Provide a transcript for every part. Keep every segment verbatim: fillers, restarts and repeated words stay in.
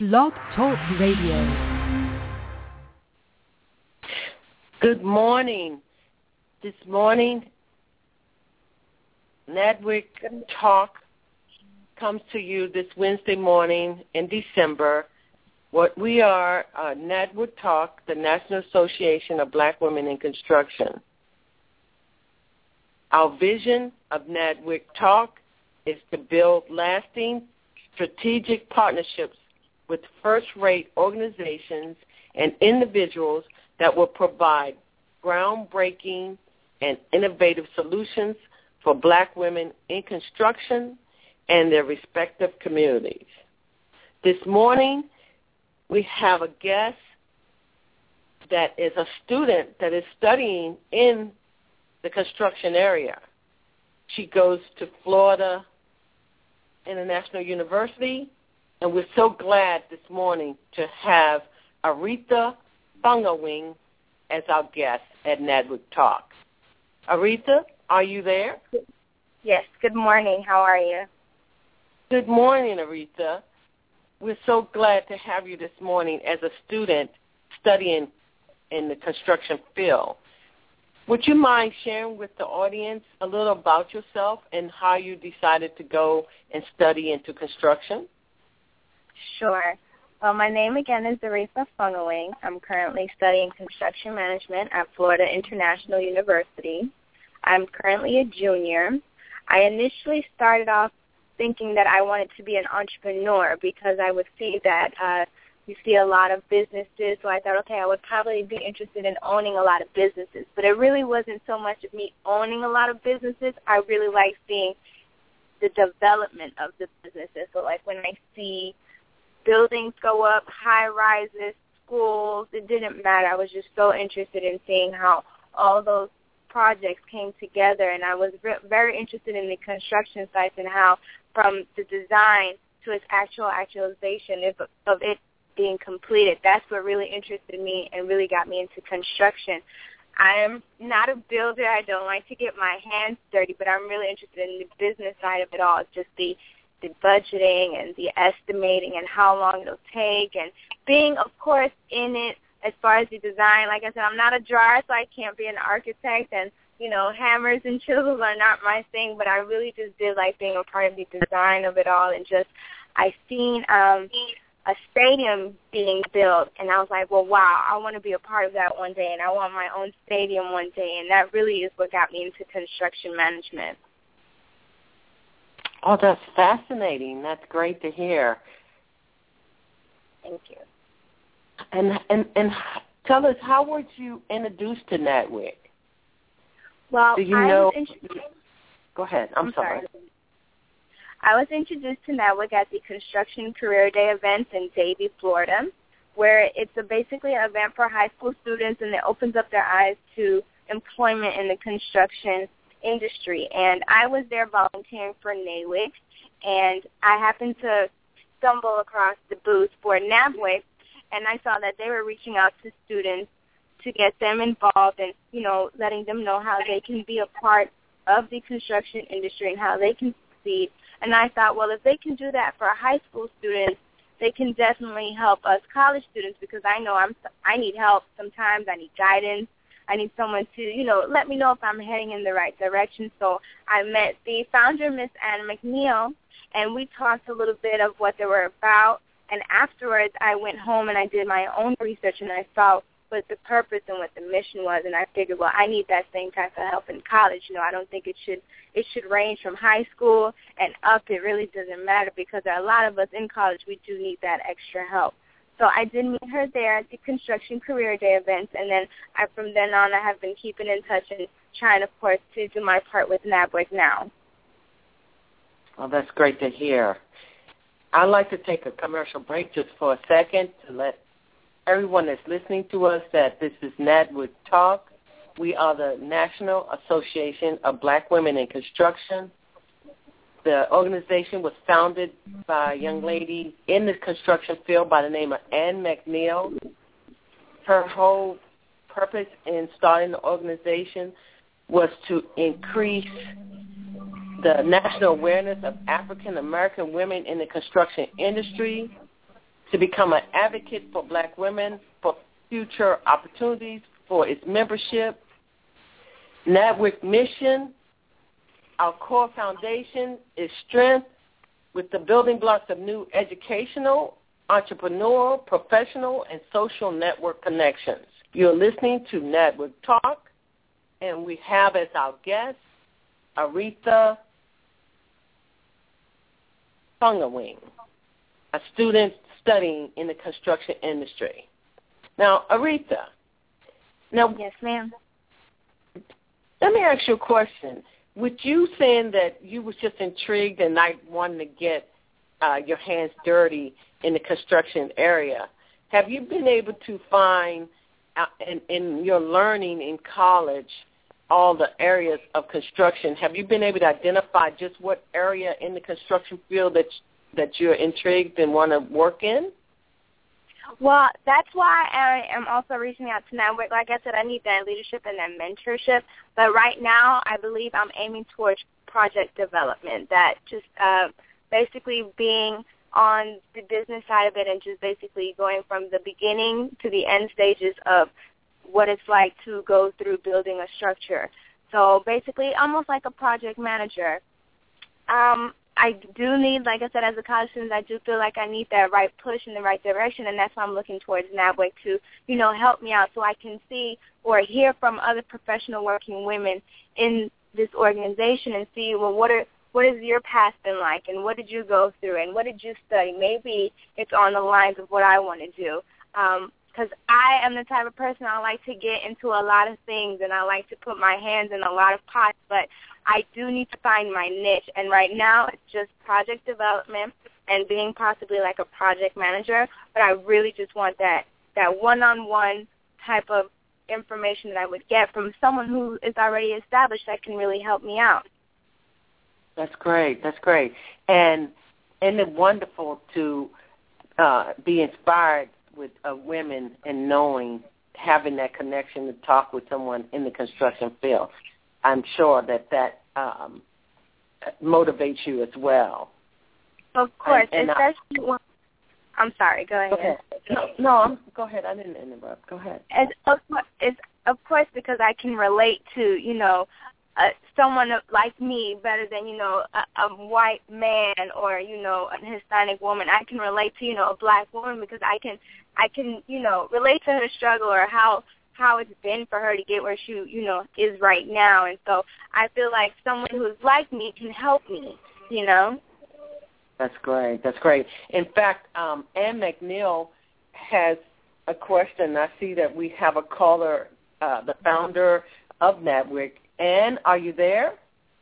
Blog Talk Radio. Good morning. This morning, NADWIC Talk comes to you this Wednesday morning in December. What we are, uh, NADWIC Talk, the National Association of Black Women in Construction. Our vision of NADWIC Talk is to build lasting strategic partnerships with first-rate organizations and individuals that will provide groundbreaking and innovative solutions for black women in construction and their respective communities. This morning, we have a guest that is a student that is studying in the construction area. She goes to Florida International University, and we're so glad this morning to have Aretha Fungawing as our guest at NADWIC Talk. Aretha, are you there? Yes, good morning. How are you? Good morning, Aretha. We're so glad to have you this morning as a student studying in the construction field. Would you mind sharing with the audience a little about yourself and how you decided to go and study into construction? Sure. Well, my name again is Aretha Fungawing. I'm currently studying construction management at Florida International University. I'm currently a junior. I initially started off thinking that I wanted to be an entrepreneur because I would see that uh, you see a lot of businesses, so I thought, okay, I would probably be interested in owning a lot of businesses. But it really wasn't so much of me owning a lot of businesses. I really like seeing the development of the businesses. So like when I see buildings go up, high-rises, schools, it didn't matter. I was just so interested in seeing how all those projects came together, and I was re- very interested in the construction sites and how from the design to its actual actualization of, of it being completed. That's what really interested me and really got me into construction. I am not a builder. I don't like to get my hands dirty, but I'm really interested in the business side of it all, just the the budgeting and the estimating and how long it'll take and being, of course, in it as far as the design. Like I said, I'm not a drawer, so I can't be an architect, and, you know, hammers and chisels are not my thing, but I really just did like being a part of the design of it all. And just I seen um, a stadium being built, and I was like, well, wow, I want to be a part of that one day, and I want my own stadium one day, and that really is what got me into construction management. Oh, that's fascinating. That's great to hear. Thank you. And and and tell us, how were you introduced to NADWIC? Well, Do you I know? was introduced, Go ahead. I'm, I'm sorry. sorry. I was introduced to NADWIC at the Construction Career Day event in Davie, Florida, where it's a basically an event for high school students, and it opens up their eyes to employment in the construction industry. And I was there volunteering for NADWIC, and I happened to stumble across the booth for NADWIC, and I saw that they were reaching out to students to get them involved and, you know, letting them know how they can be a part of the construction industry and how they can succeed. And I thought, well, if they can do that for high school students, they can definitely help us college students, because I know I'm I need help sometimes. I need guidance. I need someone to, you know, let me know if I'm heading in the right direction. So I met the founder, Miss Ann McNeil, and we talked a little bit of what they were about. And afterwards, I went home and I did my own research, and I saw what the purpose and what the mission was. And I figured, well, I need that same type of help in college. You know, I don't think it should it should range from high school and up. It really doesn't matter, because there are a lot of us in college, we do need that extra help. So I did meet her there at the Construction Career Day events, and then I, from then on I have been keeping in touch and trying, of course, to do my part with NADWIC now. Well, that's great to hear. I'd like to take a commercial break just for a second to let everyone that's listening to us that this is NADWIC Talk. We are the National Association of Black Women in Construction. The organization was founded by a young lady in the construction field by the name of Ann McNeil. Her whole purpose in starting the organization was to increase the national awareness of African American women in the construction industry, to become an advocate for black women, for future opportunities for its membership. NABWIC mission, our core foundation is strength with the building blocks of new educational, entrepreneurial, professional, and social network connections. You're listening to NABWIC Talk, and we have as our guest Aretha Fungawing, a student studying in the construction industry. Now, Aretha. Now, yes, ma'am. Let me ask you a question. With you saying that you was just intrigued and not wanting to get uh, your hands dirty in the construction area, have you been able to find uh, in, in your learning in college all the areas of construction? Have you been able to identify just what area in the construction field that that you're intrigued and want to work in? Well, that's why I am also reaching out to NABWIC. Like I said, I need that leadership and that mentorship. But right now, I believe I'm aiming towards project development, that just uh, basically being on the business side of it and just basically going from the beginning to the end stages of what it's like to go through building a structure. So basically almost like a project manager. Um, I do need, like I said, as a college student, I do feel like I need that right push in the right direction, and that's why I'm looking towards NABWIC to, you know, help me out so I can see or hear from other professional working women in this organization and see, well, what are what has your past been like, and what did you go through, and what did you study? Maybe it's on the lines of what I want to do. Um, because I am the type of person, I like to get into a lot of things, and I like to put my hands in a lot of pots, but I do need to find my niche. And right now it's just project development and being possibly like a project manager, but I really just want that, that one-on-one type of information that I would get from someone who is already established that can really help me out. That's great. That's great. And isn't it wonderful to uh, be inspired with uh, women and knowing, having that connection to talk with someone in the construction field? I'm sure that that um, motivates you as well. Of course. And, and especially I, when, I'm sorry. Go ahead. Go ahead. No, no I'm, go ahead. I didn't interrupt. Go ahead. It's of, it's, of course, because I can relate to, you know, uh, someone like me better than, you know, a, a white man or, you know, a Hispanic woman. I can relate to, you know, a black woman because I can, I can, you know, relate to her struggle or how how it's been for her to get where she, you know, is right now. And so I feel like someone who's like me can help me, you know. That's great. That's great. In fact, um, Ann McNeil has a question. I see that we have a caller, uh, the founder of NABWIC. Ann, are you there?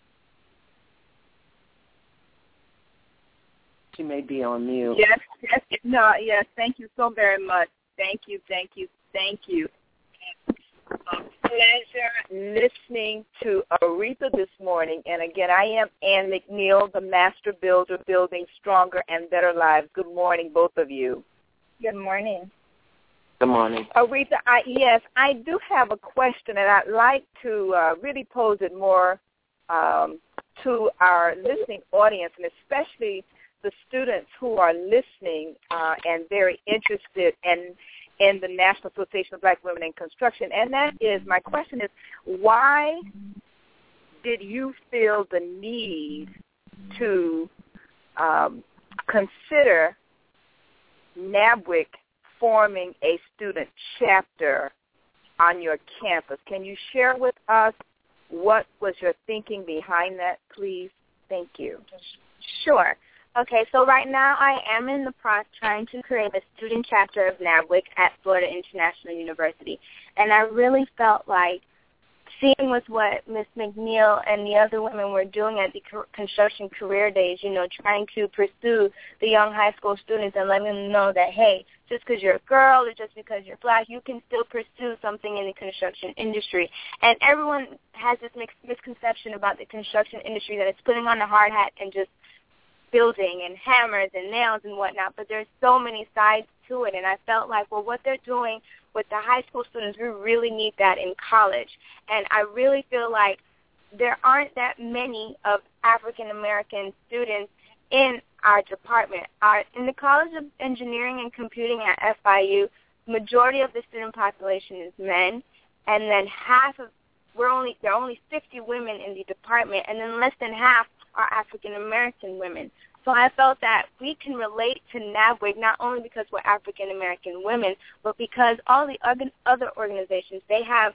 She may be on mute. Yes, yes, no, yes. Thank you so very much. Thank you, thank you, thank you. A pleasure listening to Aretha this morning. And again, I am Ann McNeil, the Master Builder, Building Stronger and Better Lives. Good morning, both of you. Good morning. Good morning. Aretha, I, yes, I do have a question, and I'd like to uh, really pose it more um, to our listening audience, and especially the students who are listening uh, and very interested in in the National Association of Black Women in Construction. And that is, my question is, why did you feel the need to um, consider NABWIC forming a student chapter on your campus? Can you share with us what was your thinking behind that, please? Thank you. Sure. Okay, so right now I am in the process trying to create a student chapter of NABWIC at Florida International University, and I really felt like seeing with what Miz McNeil and the other women were doing at the construction career days, you know, trying to pursue the young high school students and letting them know that, hey, just because you're a girl or just because you're black, you can still pursue something in the construction industry. And everyone has this misconception about the construction industry that it's putting on a hard hat and just building and hammers and nails and whatnot, but there's so many sides to it, and I felt like, well, what they're doing with the high school students, we really need that in college. And I really feel like there aren't that many of African-American students in our department. Our, in the College of Engineering and Computing at F I U, majority of the student population is men, and then half of we're only there are only fifty women in the department, and then less than half are African American women. So I felt that we can relate to NABWIC not only because we're African American women, but because all the other organizations, they have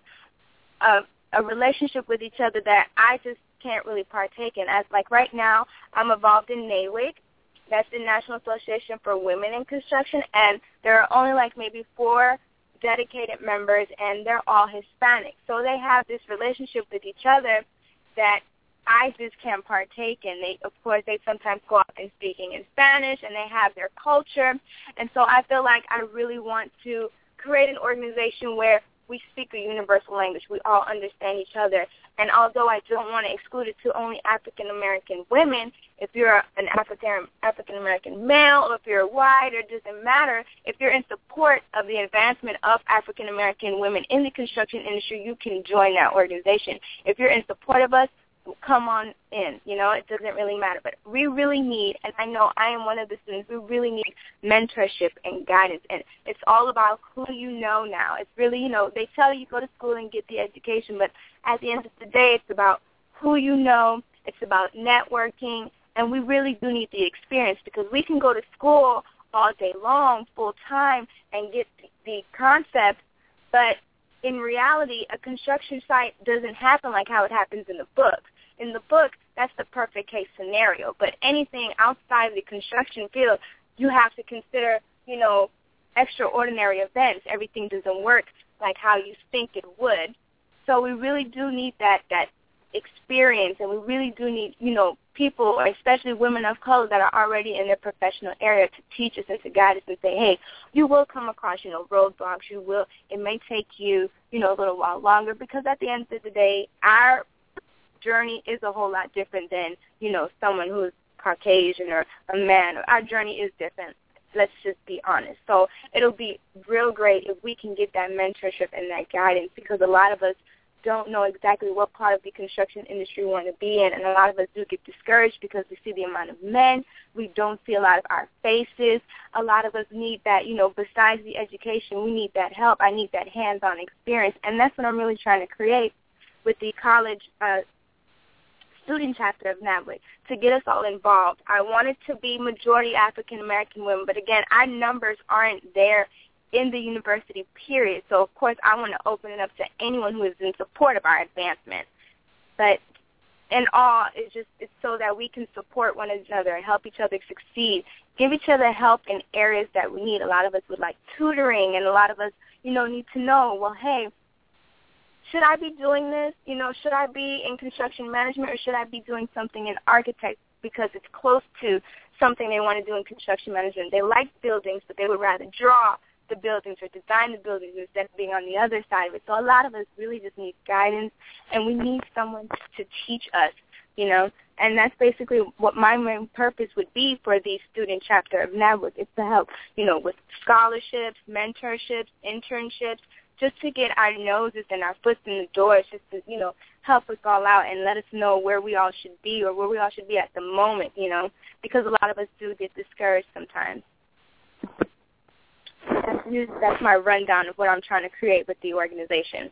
a, a relationship with each other that I just can't really partake in. As like right now, I'm involved in NAWIC. That's the National Association for Women in Construction, and there are only like maybe four dedicated members, and they're all Hispanic. So they have this relationship with each other that I just can't partake in. They, of course, they sometimes go out and speaking in Spanish, and they have their culture. And so I feel like I really want to create an organization where we speak a universal language. We all understand each other. And although I don't want to exclude it to only African-American women, if you're an African African-American male or if you're white, it doesn't matter. If you're in support of the advancement of African-American women in the construction industry, you can join that organization. If you're in support of us, come on in. You know, it doesn't really matter. But we really need, and I know I am one of the students, we really need mentorship and guidance. And it's all about who you know now. It's really, you know, they tell you go to school and get the education, but at the end of the day, it's about who you know. It's about networking, and we really do need the experience because we can go to school all day long, full time, and get the concept, but in reality, a construction site doesn't happen like how it happens in the book. In the book, that's the perfect case scenario. But anything outside the construction field, you have to consider, you know, extraordinary events. Everything doesn't work like how you think it would. So we really do need that that experience, and we really do need, you know, people, or especially women of color that are already in their professional area to teach us and to guide us and say, hey, you will come across, you know, roadblocks. You will, it may take you, you know, a little while longer because at the end of the day, our journey is a whole lot different than, you know, someone who's Caucasian or a man. Our journey is different. Let's just be honest. So it'll be real great if we can get that mentorship and that guidance because a lot of us don't know exactly what part of the construction industry we want to be in, and a lot of us do get discouraged because we see the amount of men. We don't see a lot of our faces. A lot of us need that, you know, besides the education, we need that help. I need that hands-on experience, and that's what I'm really trying to create with the college uh, student chapter of NABWIC, to get us all involved. I want it to be majority African-American women, but again, our numbers aren't there in the university, period. So, of course, I want to open it up to anyone who is in support of our advancement. But in all, it's just it's so that we can support one another and help each other succeed, give each other help in areas that we need. A lot of us would like tutoring, and a lot of us, you know, need to know, well, hey, should I be doing this? You know, should I be in construction management or should I be doing something in architect because it's close to something they want to do in construction management? They like buildings, but they would rather draw the buildings or design the buildings instead of being on the other side of it. So a lot of us really just need guidance, and we need someone to teach us, you know. And that's basically what my main purpose would be for the student chapter of NABWIC, is to help, you know, with scholarships, mentorships, internships, just to get our noses and our foot in the doors, just to, you know, help us all out and let us know where we all should be or where we all should be at the moment, you know, because a lot of us do get discouraged sometimes. That's, that's my rundown of what I'm trying to create with the organization.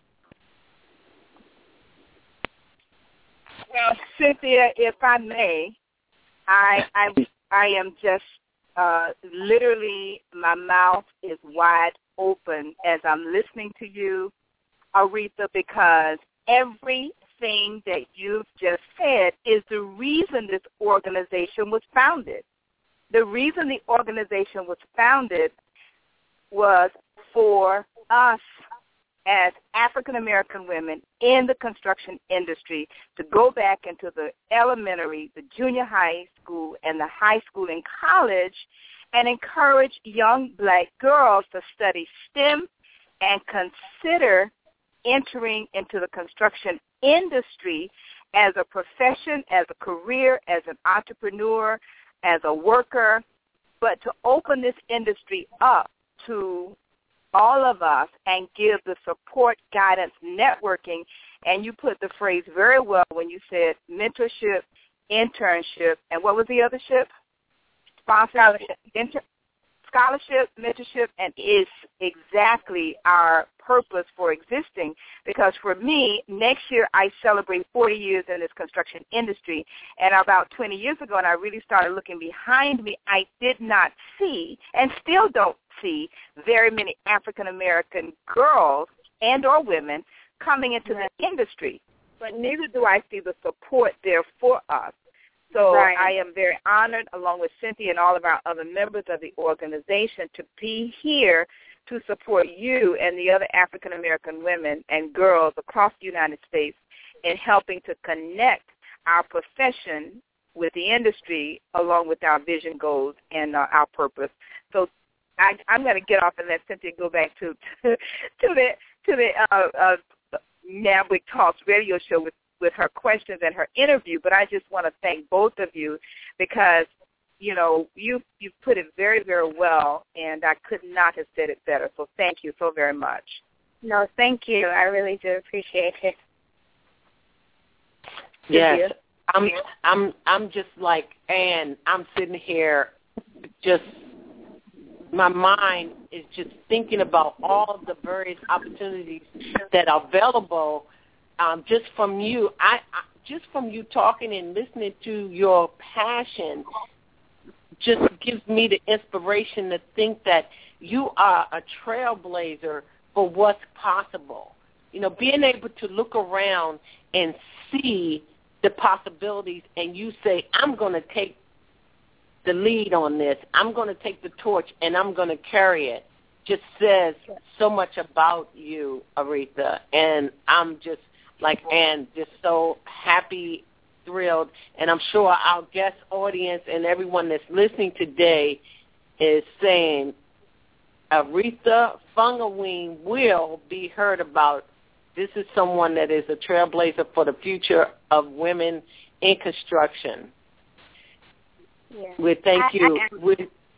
Well, Cynthia, if I may, I I, I am just uh, literally, my mouth is wide open as I'm listening to you, Aretha, because everything that you've just said is the reason this organization was founded. The reason the organization was founded was for us as African-American women in the construction industry to go back into the elementary, the junior high school, and the high school and college and encourage young black girls to study STEM and consider entering into the construction industry as a profession, as a career, as an entrepreneur, as a worker, but to open this industry up to all of us and give the support, guidance, networking, and you put the phrase very well when you said mentorship, internship, and what was the other ship? sponsorship, inter- scholarship, mentorship, and is exactly our purpose for existing, because for me, next year I celebrate forty years in this construction industry, and about twenty years ago, and I really started looking behind me, I did not see, and still don't see, very many African-American girls and or women coming into the industry, but neither do I see the support there for us. So right. I am very honored, along with Cynthia and all of our other members of the organization, to be here to support you and the other African-American women and girls across the United States in helping to connect our profession with the industry along with our vision goals and uh, our purpose. So I, I'm going to get off and let Cynthia go back to to, to the to the uh, uh, NABWIC Talks radio show with, with her questions and her interview. But I just want to thank both of you because, you know, you you put it very, very well, and I could not have said it better. So thank you so very much. No, thank you. I really do appreciate it. Yes, I'm I'm I'm just like Ann. I'm sitting here, just my mind is just thinking about all the various opportunities that are available. Um, just from you, I, I just from you talking and listening to your passion, just gives me the inspiration to think that you are a trailblazer for what's possible. You know, being able to look around and see the possibilities, and you say, I'm going to take the lead on this. I'm going to take the torch, and I'm going to carry it, just says so much about you, Aretha. And I'm just, like Ann, just so happy, thrilled, and I'm sure our guest audience and everyone that's listening today is saying Aretha Fungawing will be heard about. This is someone that is a trailblazer for the future of women in construction. Yeah. We thank I, you. I, we,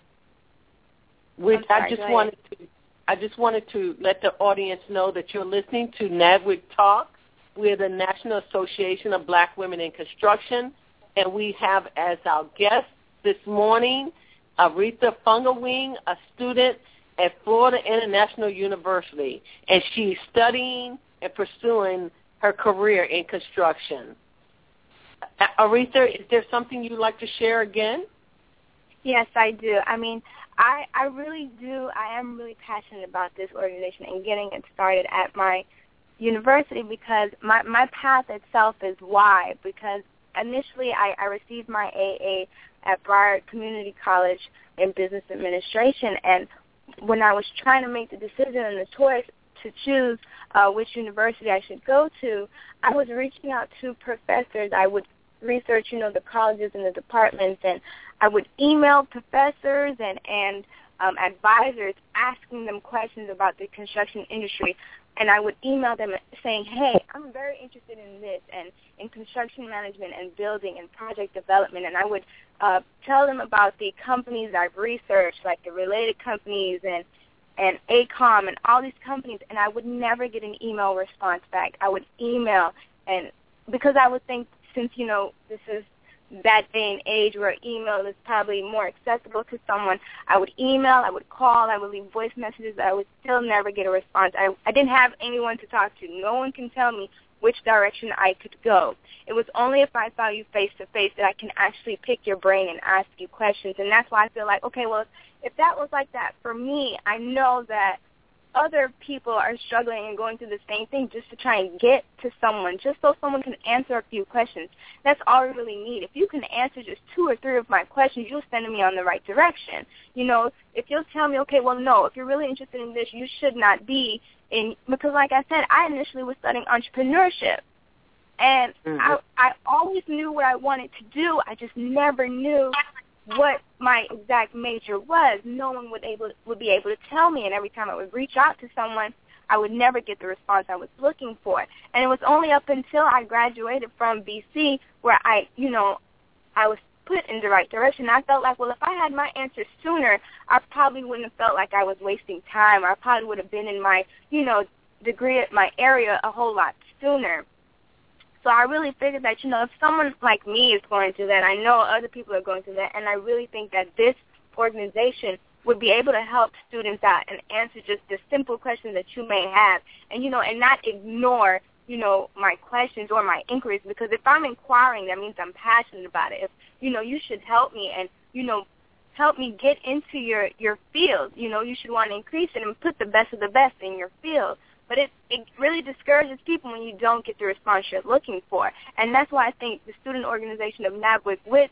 we, sorry, I just wanted to. I just wanted to let the audience know that you're listening to NABWIC Talk. We're the National Association of Black Women in Construction, and we have as our guest this morning Aretha Fungawing, a student at Florida International University, and she's studying and pursuing her career in construction. Aretha, is there something you'd like to share again? Yes, I do. I mean, I, I really do. I am really passionate about this organization and getting it started at my university because my, my path itself is why. Because initially I, I received my A A at Broward Community College in Business Administration, and when I was trying to make the decision and the choice to choose uh, which university I should go to, I was reaching out to professors. I would research, you know, the colleges and the departments, and I would email professors and, and um, advisors asking them questions about the construction industry. And I would email them saying, hey, I'm very interested in this and in construction management and building and project development. And I would uh, tell them about the companies I've researched, like the related companies and, and A C O M and all these companies, and I would never get an email response back. I would email, and because I would think since, you know, this is that day and age where email is probably more accessible to someone, I would email, I would call, I would leave voice messages, I would still never get a response. I, I didn't have anyone to talk to. No one can tell me which direction I could go. It was only if I saw you face-to-face that I can actually pick your brain and ask you questions, and that's why I feel like, okay, well, if that was like that for me, I know that other people are struggling and going through the same thing just to try and get to someone, just so someone can answer a few questions. That's all we really need. If you can answer just two or three of my questions, you'll send me on the right direction. You know, if you'll tell me, okay, well, no, if you're really interested in this, you should not be in, because like I said, I initially was studying entrepreneurship. And mm-hmm. I, I always knew what I wanted to do. I just never knew what my exact major was. No one would able would be able to tell me, and every time I would reach out to someone, I would never get the response I was looking for. And it was only up until I graduated from B C where I, you know, I was put in the right direction. I felt like, well, if I had my answers sooner, I probably wouldn't have felt like I was wasting time. I probably would have been in my, you know, degree at my area a whole lot sooner. So I really figured that, you know, if someone like me is going through that, I know other people are going through that, and I really think that this organization would be able to help students out and answer just the simple questions that you may have, and, you know, and not ignore, you know, my questions or my inquiries, because if I'm inquiring, that means I'm passionate about it. If, you know, you should help me and, you know, help me get into your, your field. You know, you should want to increase it and put the best of the best in your field. But it, it really discourages people when you don't get the response you're looking for. And that's why I think the student organization of NABWIC, with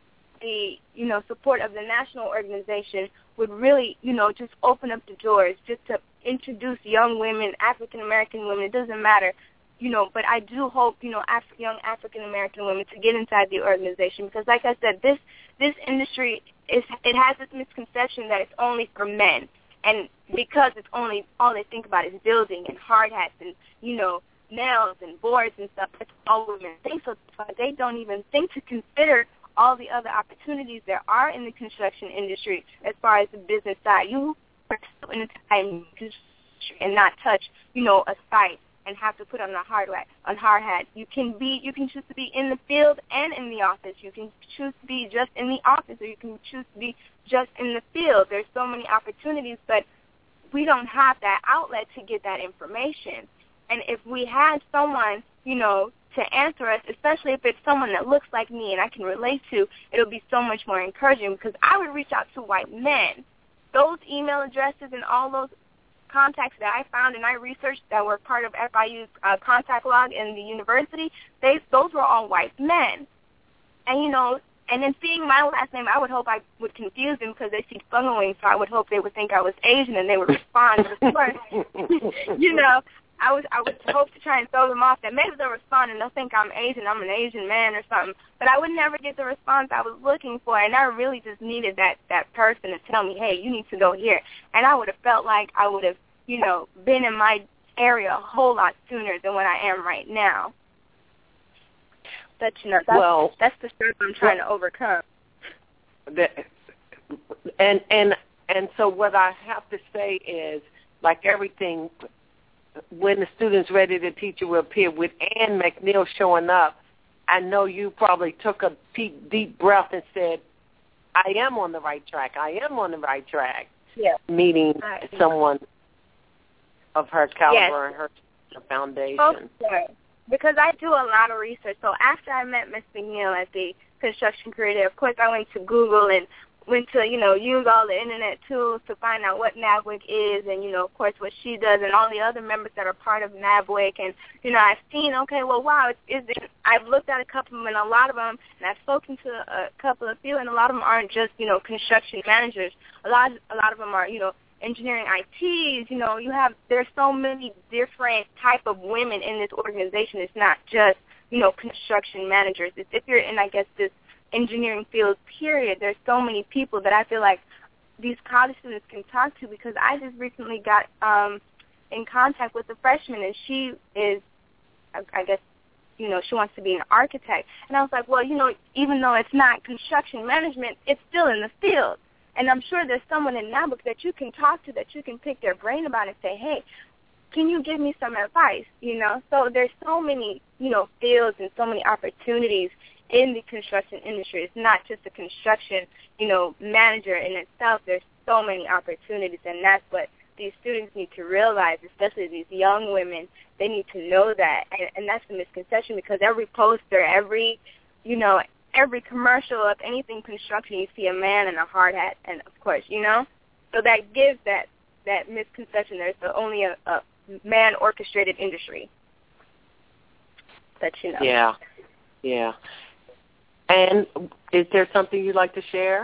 the, you know, support of the national organization, would really, you know, just open up the doors just to introduce young women, African-American women, it doesn't matter, you know, but I do hope, you know, Af- young African-American women to get inside the organization, because like I said, this this industry, is it has this misconception that it's only for men. And because it's only, all they think about is building and hard hats and, you know, nails and boards and stuff, that's all women think. So they don't even think to consider all the other opportunities there are in the construction industry as far as the business side. You are still in the industry and not touch, you know, a site and have to put on a hard hat. On hard hat, you can be, you can choose to be in the field and in the office. You can choose to be just in the office, or you can choose to be just in the field. There's so many opportunities, but we don't have that outlet to get that information. And if we had someone, you know, to answer us, especially if it's someone that looks like me and I can relate to, it'll be so much more encouraging, because I would reach out to white men. Those email addresses and all those contacts that I found and I researched that were part of F I U's uh, contact log in the university, they those were all white men. And, you know, and then seeing my last name, I would hope I would confuse them, because they see Fungawing, so I would hope they would think I was Asian and they would respond. Of course, you know, I was I would hope to try and throw them off that maybe they'll respond and they'll think I'm Asian, I'm an Asian man or something. But I would never get the response I was looking for, and I really just needed that, that person to tell me, hey, you need to go here. And I would have felt like I would have, you know, been in my area a whole lot sooner than what I am right now. But, you know, that's, well, that's the struggle I'm trying well, to overcome. That, and, and, and so what I have to say is, like everything, when the student's ready, the teacher will appear. With Ann McNeil showing up, I know you probably took a deep, deep breath and said, I am on the right track. I am on the right track. Yeah. Meeting I, someone of her caliber yes. and her foundation. Oh, sure. Because I do a lot of research. So after I met Miz McNeil at the Construction Career Day, of course I went to Google and went to, you know, use all the Internet tools to find out what NABWIC is and, you know, of course, what she does and all the other members that are part of NABWIC. And, you know, I've seen, okay, well, wow, it's, it's, I've looked at a couple of them, and a lot of them, and I've spoken to a couple of few, and a lot of them aren't just, you know, construction managers. A lot, a lot of them are, you know, engineering I Ts. You know, you have, there's so many different type of women in this organization. It's not just, you know, construction managers. It's, if you're in, I guess, this engineering field, period, there's so many people that I feel like these college students can talk to, because I just recently got um, in contact with a freshman, and she is, I, I guess, you know, she wants to be an architect. And I was like, well, you know, even though it's not construction management, it's still in the field. And I'm sure there's someone in NABWIC that you can talk to, that you can pick their brain about and say, hey, can you give me some advice, you know? So there's so many, you know, fields and so many opportunities in the construction industry. It's not just a construction, you know, manager in itself. There's so many opportunities, and that's what these students need to realize, especially these young women. They need to know that, and, and that's the misconception, because every poster, every, you know, every commercial of anything construction, you see a man in a hard hat, and of course, you know, so that gives that, that misconception there's only a, a man-orchestrated industry. But, you know. Yeah, yeah. And is there something you'd like to share?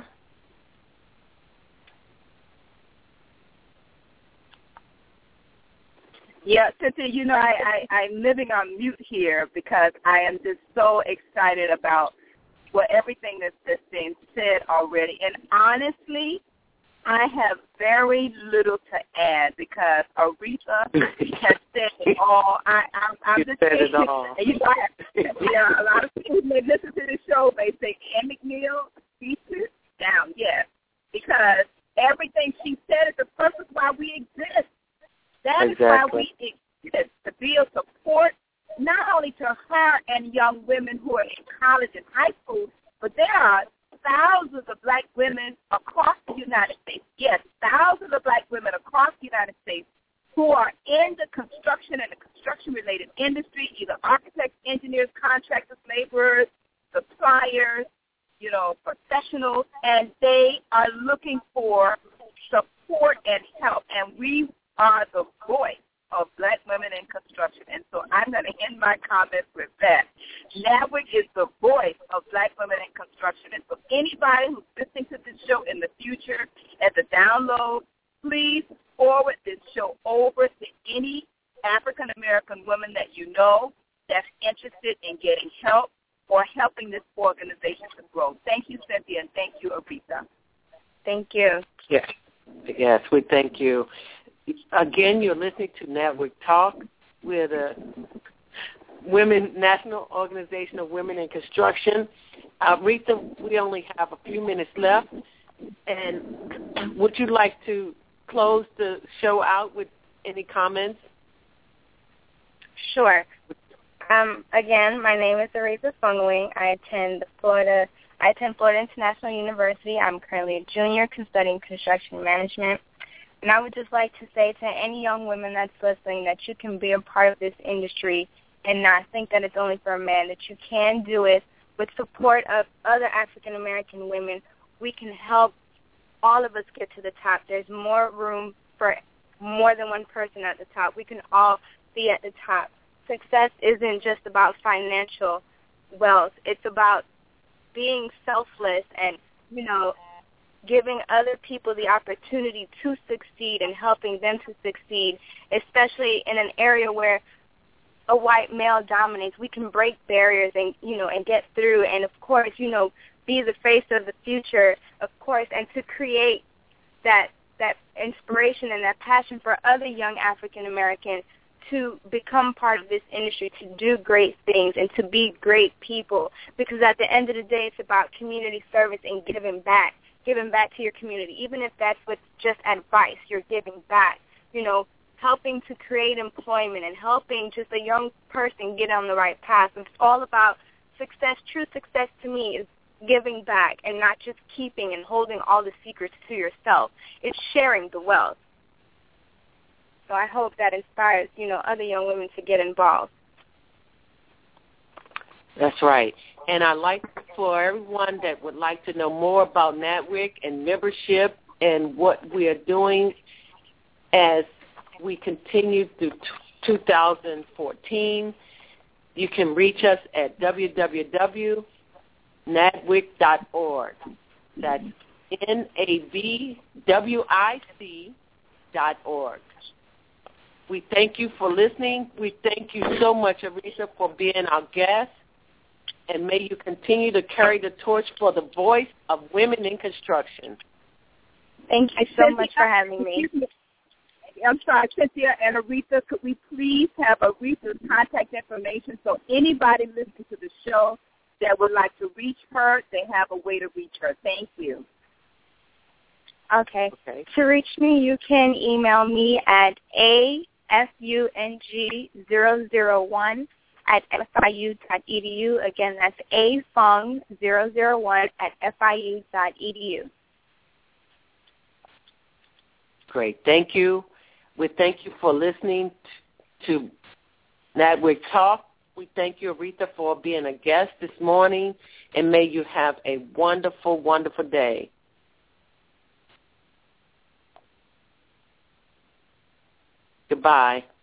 Yeah, Cynthia, you know, I, I, I'm living on mute here because I am just so excited about what everything that's, that's been said already. And honestly, I have very little to add because Aretha has said it all. I, I, I'm you just said saying, it all. You know, I, yeah, a lot of people who listen to the show, they say, Ann McNeil, speeches down, yes, because everything she said is the purpose why we exist. That exactly. is why we exist, to build support not only only to her and young women who are in college and high school, but there are thousands of black women across the United States, yes, thousands of black women across the United States who are in the construction and the construction-related industry, either architects, engineers, contractors, laborers, suppliers, you know, professionals, and they are looking for support and help, and we are the voice of black women in construction. And so I'm going to end my comments with that. NABWIC is the voice of black women in construction. And so anybody who's listening to this show in the future as a download, please forward this show over to any African-American woman that you know that's interested in getting help or helping this organization to grow. Thank you, Cynthia, and thank you, Aretha. Thank you. Yes, yes, we thank you. Again, you're listening to NABWIC Talk. We're the Women National Organization of Women in Construction. Uh, Rita, we only have a few minutes left. And would you like to close the show out with any comments? Sure. Um, again, my name is Aretha Fungwing. I attend the Florida. I attend Florida International University. I'm currently a junior studying construction management. And I would just like to say to any young women that's listening that you can be a part of this industry and not think that it's only for a man, that you can do it with support of other African-American women. We can help all of us get to the top. There's more room for more than one person at the top. We can all be at the top. Success isn't just about financial wealth. It's about being selfless and, you know, giving other people the opportunity to succeed and helping them to succeed, especially in an area where a white male dominates. We can break barriers and, you know, and get through and, of course, you know, be the face of the future, of course, and to create that that inspiration and that passion for other young African Americans to become part of this industry, to do great things and to be great people. Because at the end of the day, it's about community service and giving back. Giving back to your community, even if that's with just advice, you're giving back, you know, helping to create employment and helping just a young person get on the right path. It's all about success. True success to me is giving back and not just keeping and holding all the secrets to yourself. It's sharing the wealth. So I hope that inspires, you know, other young women to get involved. That's right. And I'd like for everyone that would like to know more about NABWIC and membership and what we are doing as we continue through two thousand fourteen, you can reach us at w w w dot nabwic dot org. That's N A B W I C dot org. We thank you for listening. We thank you so much, Aretha, for being our guest. And may you continue to carry the torch for the voice of women in construction. Thank you so much for having me. I'm sorry, Cynthia and Aretha, could we please have Aretha's contact information so anybody listening to the show that would like to reach her, they have a way to reach her. Thank you. Okay. okay. To reach me, you can email me at a f u n g zero zero one at f i u dot e d u. Again, that's a fung zero zero one at f i u dot e d u. Great. Thank you. We thank you for listening to NABWIC Talk. We thank you, Aretha, for being a guest this morning, and may you have a wonderful, wonderful day. Goodbye.